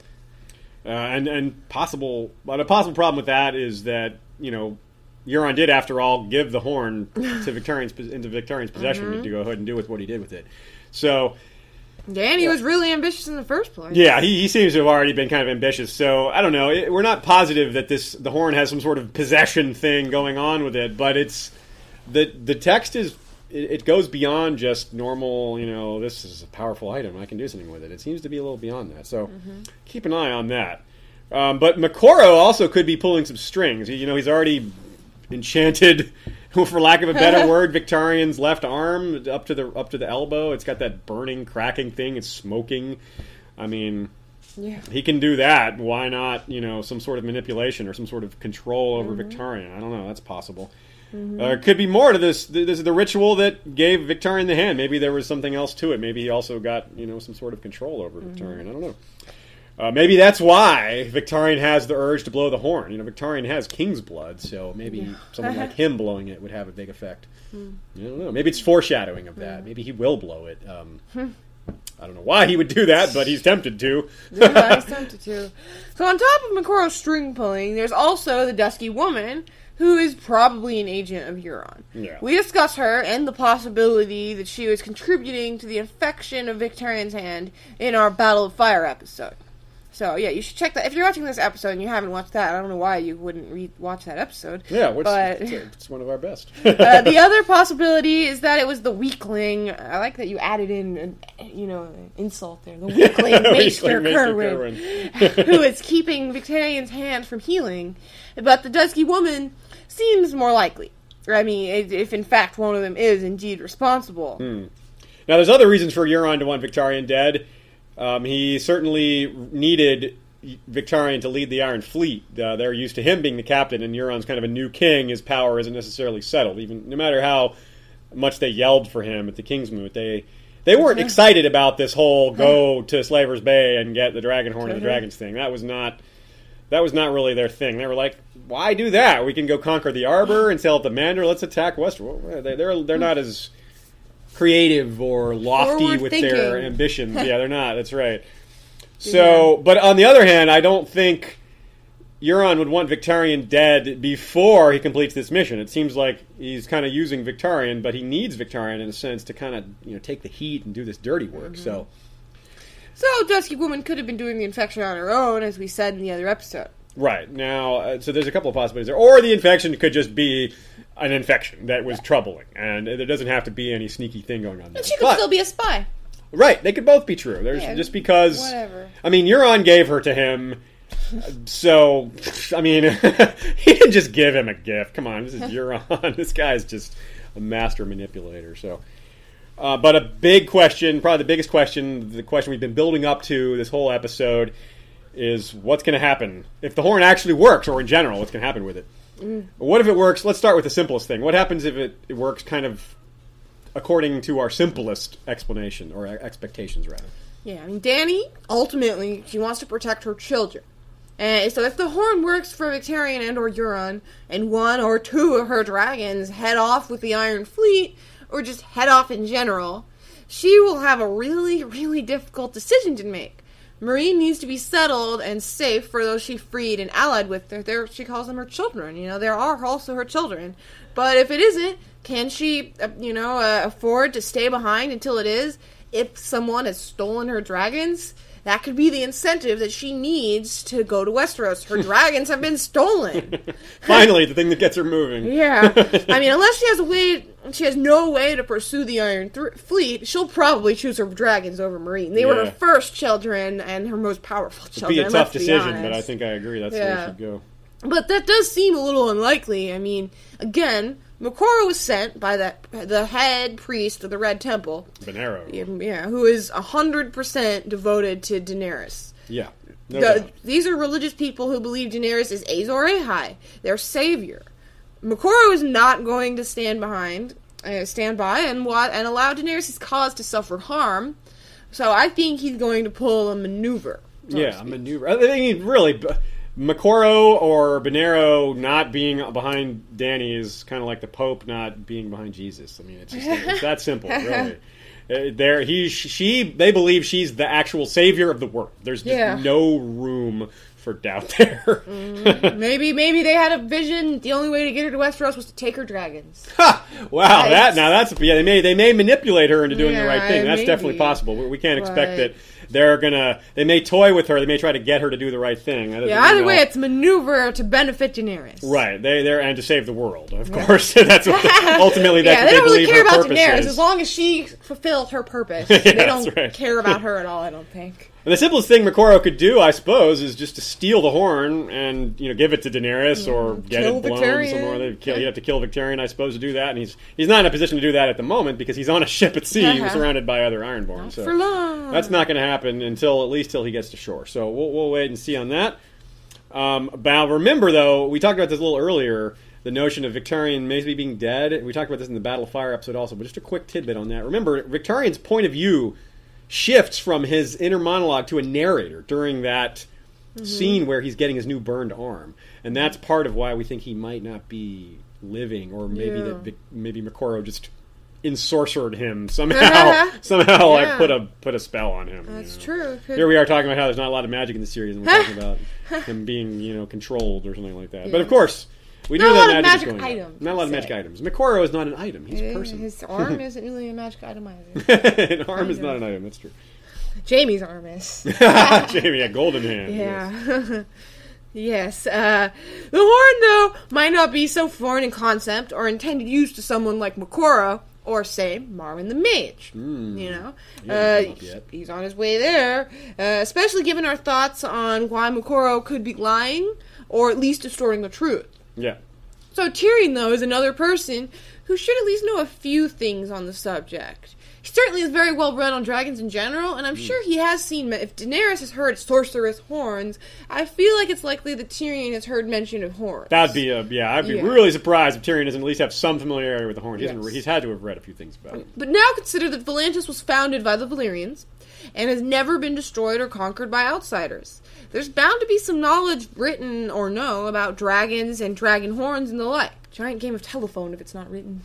Uh, and and possible, but a possible problem with that is that, you know, Euron did, after all, give the horn to Victarion's into Victarion's possession mm-hmm. to go ahead and do with what he did with it. So, yeah, and he was really ambitious in the first place. Yeah, he, he seems to have already been kind of ambitious. So I don't know. It, we're not positive that this the horn has some sort of possession thing going on with it, but it's the the text is. It goes beyond just normal, you know, this is a powerful item, I can do something with it. It seems to be a little beyond that. So mm-hmm. keep an eye on that. Um, but Moqorro also could be pulling some strings. You know, he's already enchanted, for lack of a better word, Victarion's left arm up to the up to the elbow. It's got that burning, cracking thing. It's smoking. I mean, yeah. he can do that. Why not, you know, some sort of manipulation or some sort of control over mm-hmm. Victarion? I don't know. That's possible. Mm-hmm. Uh, could be more to this. This is the ritual that gave Victarion the hand. Maybe there was something else to it. Maybe he also got, you know, some sort of control over mm-hmm. Victarion. I don't know. Uh, maybe that's why Victarion has the urge to blow the horn. You know, Victarion has king's blood, so maybe yeah. someone like him blowing it would have a big effect. Mm. I don't know. Maybe it's foreshadowing of that. Mm. Maybe he will blow it. Um, I don't know why he would do that, but he's tempted to. Yeah, he's tempted to. So on top of Moqorro's string pulling, there's also the Dusky Woman, who is probably an agent of Euron. Yeah. We discuss her and the possibility that she was contributing to the infection of Victarion's hand in our Battle of Fire episode. So, yeah, you should check that. If you're watching this episode and you haven't watched that, I don't know why you wouldn't re- watch that episode. Yeah, which, but, it's, it's one of our best. uh, the other possibility is that it was the weakling. I like that you added in, an, you know, insult there. The weakling, Maester Cerwyn, who is keeping Victarion's hand from healing. But the Dusky Woman seems more likely. I mean, if in fact one of them is indeed responsible. Hmm. Now, there's other reasons for Euron to want Victarion dead. Um, he certainly needed Victarion to lead the Iron Fleet. Uh, they're used to him being the captain, and Euron's kind of a new king. His power isn't necessarily settled. Even no matter how much they yelled for him at the Kingsmoot, they they weren't excited about this whole go to Slaver's Bay and get the Dragon Horn of the Dragons thing. That was not that was not really their thing. They were like, why do that? We can go conquer the Arbor and sail up the Mandar. Let's attack Westeros. They, they're they're not as creative or lofty Forward with thinking. Their ambitions. Yeah, they're not. That's right. So, yeah. But on the other hand, I don't think Euron would want Victarion dead before he completes this mission. It seems like he's kind of using Victarion, but he needs Victarion in a sense to kind of, you know, take the heat and do this dirty work. Mm-hmm. So, so Dusky Woman could have been doing the infection on her own, as we said in the other episode. Right. Now, uh, so there's a couple of possibilities there. Or the infection could just be an infection that was troubling, and there doesn't have to be any sneaky thing going on there. And she could but, still be a spy. Right. They could both be true. There's yeah, just because... Whatever. I mean, Euron gave her to him, so, I mean, he didn't just give him a gift. Come on, this is Euron. This guy's just a master manipulator, so... Uh, but a big question, probably the biggest question, the question we've been building up to this whole episode, is what's going to happen if the horn actually works, or in general, what's going to happen with it? Mm. What if it works? Let's start with the simplest thing. What happens if it, it works kind of according to our simplest explanation, or expectations, rather? Yeah, I mean, Dany, ultimately, she wants to protect her children. And so if the horn works for Victarion and or Euron, and one or two of her dragons head off with the Iron Fleet, or just head off in general, she will have a really, really difficult decision to make. Meereen needs to be settled and safe for those she freed and allied with. They're, they're, she calls them her children. You know, there are also her children. But if it isn't, can she, uh, you know, uh, afford to stay behind until it is? If someone has stolen her dragons, that could be the incentive that she needs to go to Westeros. Her dragons have been stolen. Finally, the thing that gets her moving. Yeah. I mean, unless she has a way, she has no way to pursue the Iron Th- Fleet, she'll probably choose her dragons over Meereen. They yeah. were her first children and her most powerful children. It'd be a tough decision, but I think I agree. That's yeah. where she should go. But that does seem a little unlikely. I mean, again, Moqorro was sent by the, the head priest of the Red Temple. Benerro. Yeah, who is one hundred percent devoted to Daenerys. Yeah. No the, these are religious people who believe Daenerys is Azor Ahai, their savior. Moqorro is not going to stand behind, uh, stand by, and and allow Daenerys' cause to suffer harm. So I think he's going to pull a maneuver. So yeah, a maneuver. I think really, Moqorro or Benerro not being behind Dany is kind of like the Pope not being behind Jesus. I mean, it's just it's that simple, really. Uh, there, he, she, they believe she's the actual savior of the world. There's just yeah. no room for doubt there. mm, maybe, maybe they had a vision. The only way to get her to Westeros was to take her dragons. Ha! Wow, right. that now that's yeah. They may they may manipulate her into doing yeah, the right thing. That's maybe. definitely possible. We, we can't expect right. that they're gonna. They may toy with her. They may try to get her to do the right thing. Yeah, either know. way, it's maneuver to benefit Daenerys. Right. They they're and to save the world, of yeah. course. That's what, ultimately that's yeah, what they, they don't really believe care her about purpose Daenerys is. as long as she fulfills her purpose. yeah, they don't right. care about her at all. I don't think. And the simplest thing Moqorro could do, I suppose, is just to steal the horn and you know give it to Daenerys or get kill it blown Victarion. somewhere. They kill, you have to kill Victarion, I suppose, to do that. And he's he's not in a position to do that at the moment because he's on a ship at sea, Uh-huh. surrounded by other Ironborn. Not so for long. that's not going to happen until at least till he gets to shore. So we'll we'll wait and see on that. Um, now remember though, we talked about this a little earlier. The notion of Victarion maybe being dead. We talked about this in the Battle of Fire episode also, but just a quick tidbit on that. Remember, Victarion's point of view shifts from his inner monologue to a narrator during that mm-hmm. scene where he's getting his new burned arm, and that's part of why we think he might not be living, or maybe yeah. that Vic, maybe Moqorro just ensorcered him somehow. somehow, yeah. like put a put a spell on him. That's you know? true. Could... Here we are talking about how there's not a lot of magic in the series, and we're talking about him being you know controlled or something like that. Yes. But of course. We not know a that lot of magic, magic is items. Not a lot of magic say. items. Moqorro is not an item. He's a person. His arm isn't really a magic item either. An arm is not an item. That's true. Jaime's arm is. Jaime, a golden hand. Yeah. Yes. yes. Uh, the horn, though, might not be so foreign in concept or intended use to someone like Moqorro or, say, Marwyn the Mage. Mm. You know? He Uh, he's on his way there. Uh, especially given our thoughts on why Moqorro could be lying or at least distorting the truth. Yeah. So Tyrion, though, is another person who should at least know a few things on the subject. He certainly is very well read on dragons in general, and I'm mm. sure he has seen... If Daenerys has heard sorceress horns, I feel like it's likely that Tyrion has heard mention of horns. That'd be a... Yeah, I'd be yeah. really surprised if Tyrion doesn't at least have some familiarity with the horn. He yes. He's had to have read a few things about it. But now consider that Volantis was founded by the Valyrians and has never been destroyed or conquered by outsiders. There's bound to be some knowledge, written or no, about dragons and dragon horns and the like. Giant game of telephone if it's not written.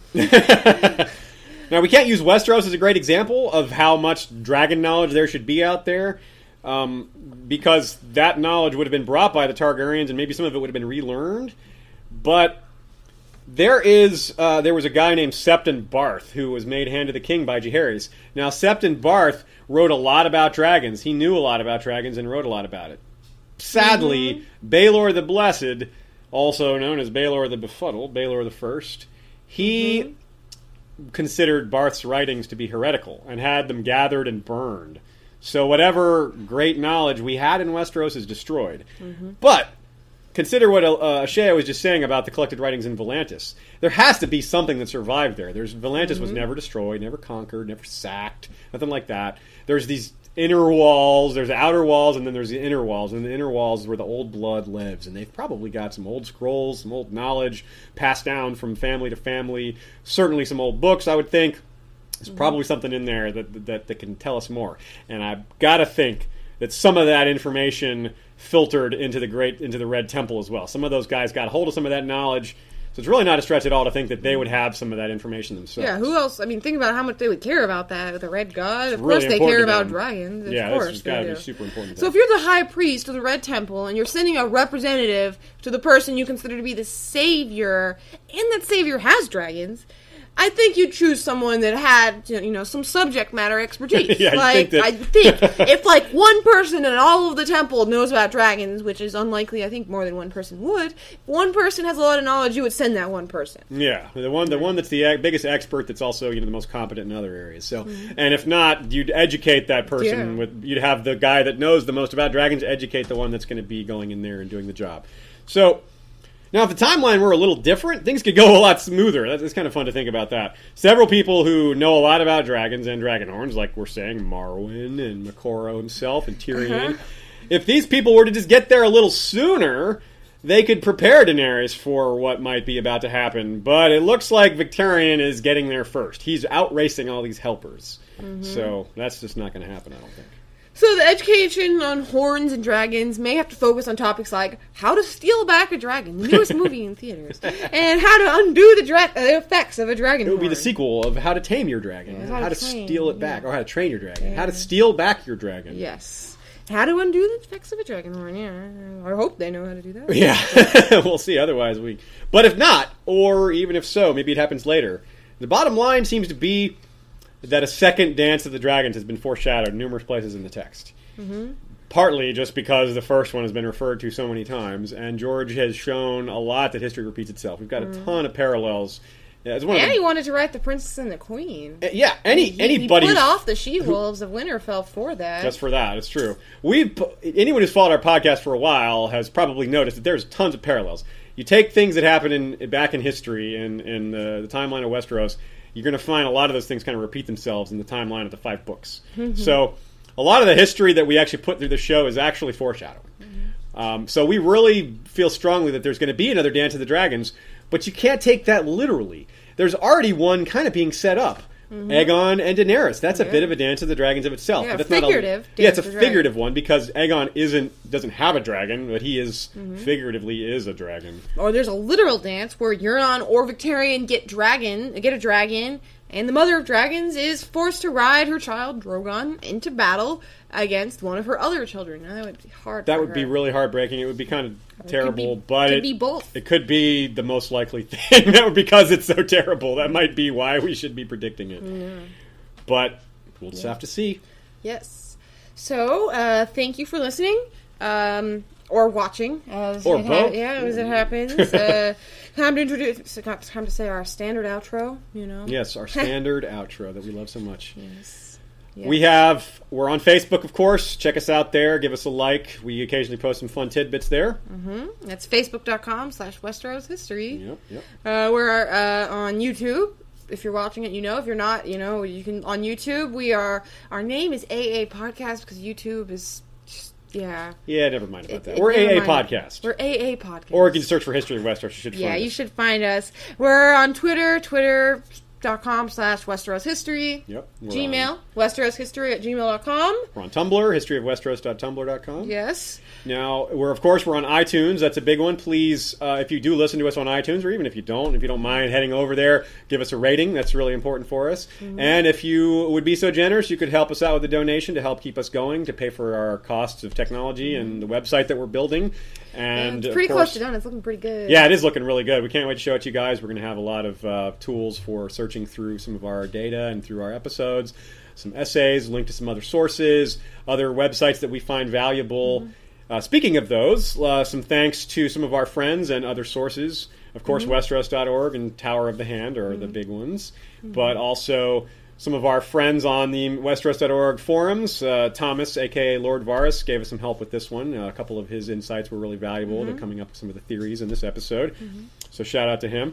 Now, we can't use Westeros as a great example of how much dragon knowledge there should be out there, um, because that knowledge would have been brought by the Targaryens, and maybe some of it would have been relearned. But there is, uh, there was a guy named Septon Barth who was made Hand of the King by Jaehaerys. Now, Septon Barth wrote a lot about dragons. He knew a lot about dragons and wrote a lot about it. Sadly, mm-hmm. Baelor the Blessed, also known as Baelor the Befuddled, Baelor the First, he... Mm-hmm. considered Barth's writings to be heretical and had them gathered and burned. So whatever great knowledge we had in Westeros is destroyed. Mm-hmm. But consider what uh, Shea was just saying about the collected writings in Volantis. There has to be something that survived there. There's Volantis mm-hmm. was never destroyed, never conquered, never sacked, nothing like that. There's these inner walls, there's outer walls, and then there's the inner walls. And the inner walls is where the old blood lives. And they've probably got some old scrolls, some old knowledge passed down from family to family. Certainly some old books, I would think. There's probably something in there that, that, that can tell us more. And I've got to think that some of that information filtered into the great into the Red Temple as well. Some of those guys got hold of some of that knowledge. So it's really not a stretch at all to think that they would have some of that information themselves. Yeah, who else? I mean, think about how much they would care about that. The Red God. It's of really course they care about them. dragons. Of yeah, course that's got to do. be super important. So if you're the high priest of the Red Temple and you're sending a representative to the person you consider to be the savior, and that savior has dragons, I think you'd choose someone that had, you know, some subject matter expertise. yeah, like, think that... I think if, like, one person in all of the temple knows about dragons, which is unlikely, I think more than one person would, if one person has a lot of knowledge, you would send that one person. Yeah, the one the one that's the biggest expert that's also, you know, the most competent in other areas. So, mm-hmm. and if not, you'd educate that person. Yeah. with You'd have the guy that knows the most about dragons educate the one that's going to be going in there and doing the job. So, Now, if the timeline were a little different, things could go a lot smoother. That's it's kind of fun to think about that. Several people who know a lot about dragons and dragon horns, like we're saying, Marwyn and Makoro himself and Tyrion, uh-huh. if these people were to just get there a little sooner, they could prepare Daenerys for what might be about to happen. But it looks like Victarion is getting there first. He's outracing all these helpers. Mm-hmm. So that's just not going to happen, I don't think. So the education on horns and dragons may have to focus on topics like how to steal back a dragon, the newest movie in theaters, and how to undo the, dra- the effects of a dragon It would horn. be the sequel of How to Tame Your Dragon, Yeah, how, how to, to to train, steal it yeah. back, or how to train your dragon, Yeah. how to steal back your dragon. Yes. How to undo the effects of a dragon horn, yeah. I hope they know how to do that. Yeah, we'll see. Otherwise, we... But if not, or even if so, maybe it happens later. The bottom line seems to be that a second Dance of the Dragons has been foreshadowed numerous places in the text. Mm-hmm. Partly just because the first one has been referred to so many times, and George has shown a lot that history repeats itself. We've got mm-hmm. a ton of parallels. Yeah, it's one and of the, he wanted to write The Princess and the Queen. Uh, yeah, any he, anybody he put off the She-Wolves of Winterfell for that. Just for that, it's true. We've anyone who's followed our podcast for a while has probably noticed that there's tons of parallels. You take things that happen in back in history in in the, the timeline of Westeros, you're going to find a lot of those things kind of repeat themselves in the timeline of the five books. So a lot of the history that we actually put through the show is actually foreshadowing. Mm-hmm. Um, so we really feel strongly that there's going to be another Dance of the Dragons, but you can't take that literally. There's already one kind of being set up. Mm-hmm. Aegon and Daenerys. That's yeah. a bit of a Dance of the Dragons of itself. Yeah, but it's figurative. Not a, yeah, it's a figurative one because Aegon isn't doesn't have a dragon, but he is mm-hmm. figuratively is a dragon. Or there's a literal dance where Euron or Victarion get dragon, get a dragon, and the Mother of Dragons is forced to ride her child Drogon into battle against one of her other children. Now, that would be hard. That for would her. be really heartbreaking. It would be kind of It terrible, could be, but could it be both. It could be the most likely thing. That would because it's so terrible. That might be why we should be predicting it. Yeah. But we'll just yeah. have to see. Yes. So, uh, thank you for listening. Um, or watching. As or it both. Ha- yeah, as it happens. uh, time to introduce, time to say our standard outro, you know? Yes, our standard outro that we love so much. Yes. Yes. We have, we're on Facebook, of course. Check us out there. Give us a like. We occasionally post some fun tidbits there. Mm-hmm. That's facebook.com slash Westeros History. Yep, yep. Uh, we're uh, on YouTube. If you're watching it, you know. If you're not, you know, you can on YouTube. We are, our name is A A Podcast because YouTube is just, yeah. Yeah, never mind about it, that. It, we're A A mind. Podcast. We're A A Podcast. Or you can search for History of Westeros. You should find Yeah, us. you should find us. We're on Twitter, Twitter. dot com slash Westeros History. Yep. Gmail, on, Westeros History at gmail dot com. We're on Tumblr, history of westeros dot tumblr dot com. Yes. Now, we're of course, we're on iTunes. That's a big one. Please, uh, if you do listen to us on iTunes, or even if you don't, if you don't mind heading over there, give us a rating. That's really important for us. Mm-hmm. And if you would be so generous, you could help us out with a donation to help keep us going, to pay for our costs of technology mm-hmm. and the website that we're building. And yeah, it's pretty of course, close to done. It's looking pretty good. Yeah, it is looking really good. We can't wait to show it to you guys. We're going to have a lot of uh, tools for searching through some of our data and through our episodes, some essays, link to some other sources, other websites that we find valuable. Mm-hmm. Uh, speaking of those, uh, some thanks to some of our friends and other sources. Of course, mm-hmm. Westeros dot org and Tower of the Hand are mm-hmm. the big ones. Mm-hmm. But also some of our friends on the Westeros dot org forums. Uh, Thomas, a k a. Lord Varys, gave us some help with this one. Uh, a couple of his insights were really valuable mm-hmm. to coming up with some of the theories in this episode. Mm-hmm. So shout out to him.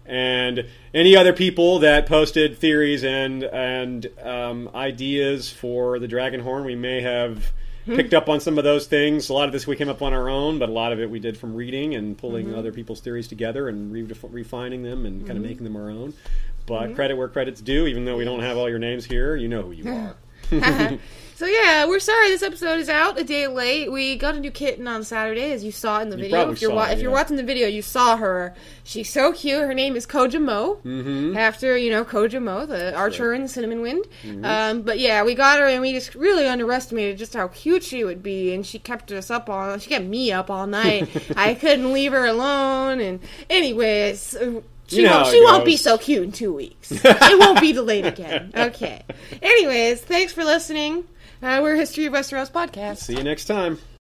And any other people that posted theories and and um, ideas for the Dragonhorn, we may have picked up on some of those things. A lot of this we came up on our own, but a lot of it we did from reading and pulling mm-hmm. other people's theories together and re- refining them and mm-hmm. kind of making them our own. But mm-hmm. credit where credit's due, even though we don't have all your names here, you know who you are. So yeah, we're sorry this episode is out a day late. We got a new kitten on Saturday, as you saw in the you video. If you're saw wa- it, if you're yeah. watching the video, you saw her. She's so cute. Her name is Koja Mo, mm-hmm. after you know Koja Mo, the archer Sure. in the Cinnamon Wind. Mm-hmm. Um, but yeah, we got her, and we just really underestimated just how cute she would be. And she kept us up all. She kept me up all night. I couldn't leave her alone. And anyways. Uh, She, you know won't, she won't be so cute in two weeks. It won't be delayed again. Okay. Anyways, thanks for listening. Uh, we're History of Westeros Podcast. See you next time.